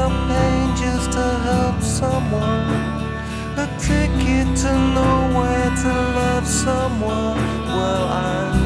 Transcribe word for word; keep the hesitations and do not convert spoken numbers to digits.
of pain just to help someone. A ticket to nowhere to love someone. Well, I